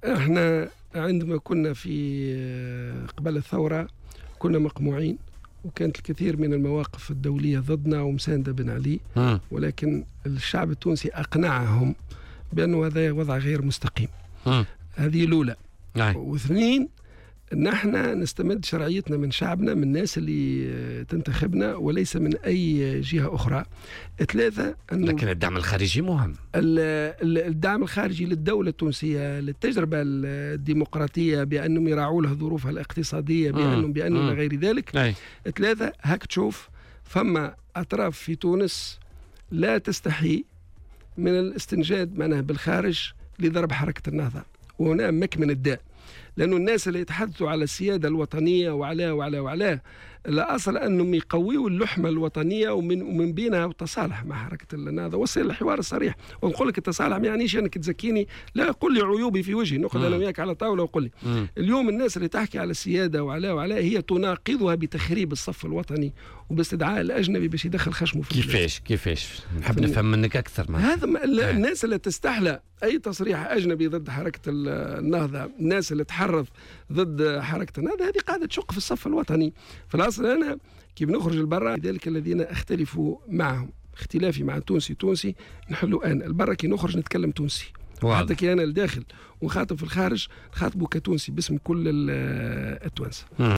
احنا عندما كنا في قبل الثورة كنا مقموعين، وكانت الكثير من المواقف الدولية ضدنا ومساندة بن علي، ولكن الشعب التونسي أقنعهم بأنه هذا وضع غير مستقيم. هذه الأولى. واثنين، نحن نستمد شرعيتنا من شعبنا، من الناس اللي تنتخبنا وليس من أي جهة أخرى. ثلاثة، لكن الدعم الخارجي مهم. الدعم الخارجي للدولة التونسية، للتجربة الديمقراطية، بأنهم يراعوا لها ظروفها الاقتصادية، بأنهم غير ذلك. ثلاثة، هاك تشوف فما أطراف في تونس لا تستحي من الاستنجاد معناه بالخارج لضرب حركة النهضة، وهنا مكمن الداء. لأنه الناس اللي يتحدثوا على السيادة الوطنية وعلى الأصل أنهم يقويوا اللحمة الوطنية ومن بينها التصالح مع حركة النهضة، وصل الحوار الصريح. ونقول لك التصالح ما يعنيش أنك تزكيني، لا، قل لي عيوبي في وجهي، نقعد أنا وياك على طاولة وقل لي. اليوم الناس اللي تحكي على السيادة وعلى هي تناقضها بتخريب الصف الوطني وباستدعاء الأجنبي باش يدخل خشمه في كيفاش نحب نفهم منك أكثر. هذا الناس اللي تستحلى أي تصريح أجنبي ضد حركة النهضة، الناس اللي تحرض ضد حركة النهضة، هذه قاعدة تشق في الصف الوطني. فالأصل أنا كيف نخرج البرة، لذلك الذين أختلف معهم اختلافي مع تونسي نحلوا أنا البرة، كي نخرج نتكلم تونسي، حتى كي أنا الداخل ونخاطب في الخارج نخاطبه كتونسي باسم كل التوانسة.